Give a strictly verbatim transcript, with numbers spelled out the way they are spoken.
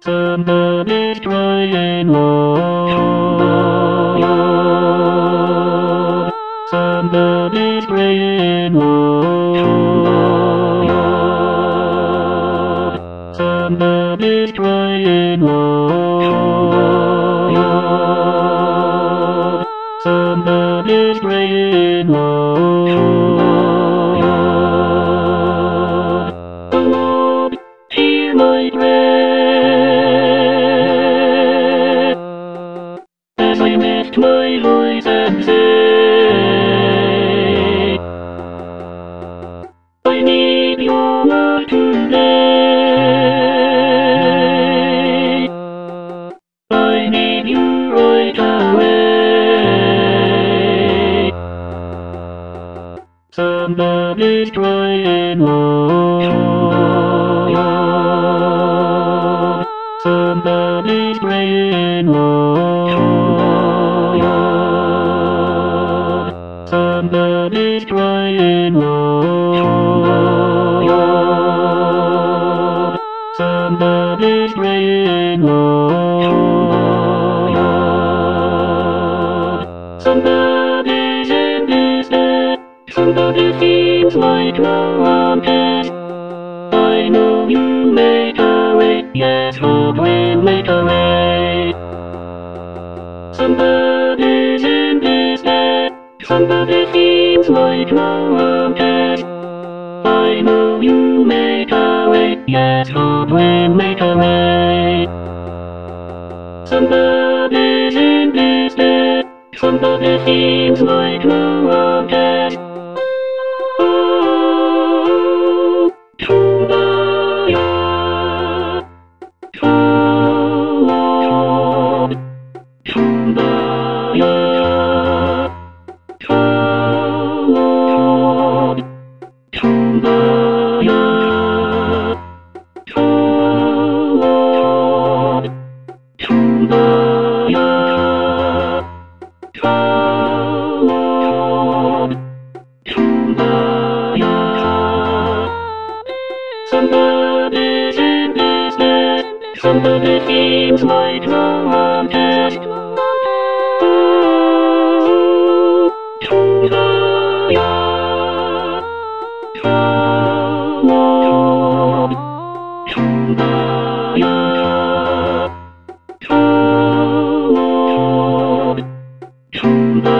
Somebody's crying Lord. Somebody's praying Lord. Somebody's crying Lord. Somebody's praying Lord. Oh Lord, hear my prayer as I lift my voice and say, I need your love today. I need you right away. Somebody's crying Lord. Somebody's praying Lord. Somebody's crying Lord. Somebody's praying Lord. Somebody's in despair. Somebody feels like no one cares. I know you make a way. Yes, Lord will make a way. Somebody's in despair. Somebody feels like no one cares. I know you make a way. Yes, Lord will make a way. Somebody's in despair. Somebody feels like no one cares. Oh, Kumbaya. Oh, Lord. Kumbaya. Oh, Lord. Kumbaya. Oh, Lord. Kumbaya. Oh, Lord. Kumbaya. Somebody's in despair. Somebody feels like no one cares. Oh, Kumbaya. Oh, Lord. Kumbaya. Oh, Lord. Kumbaya.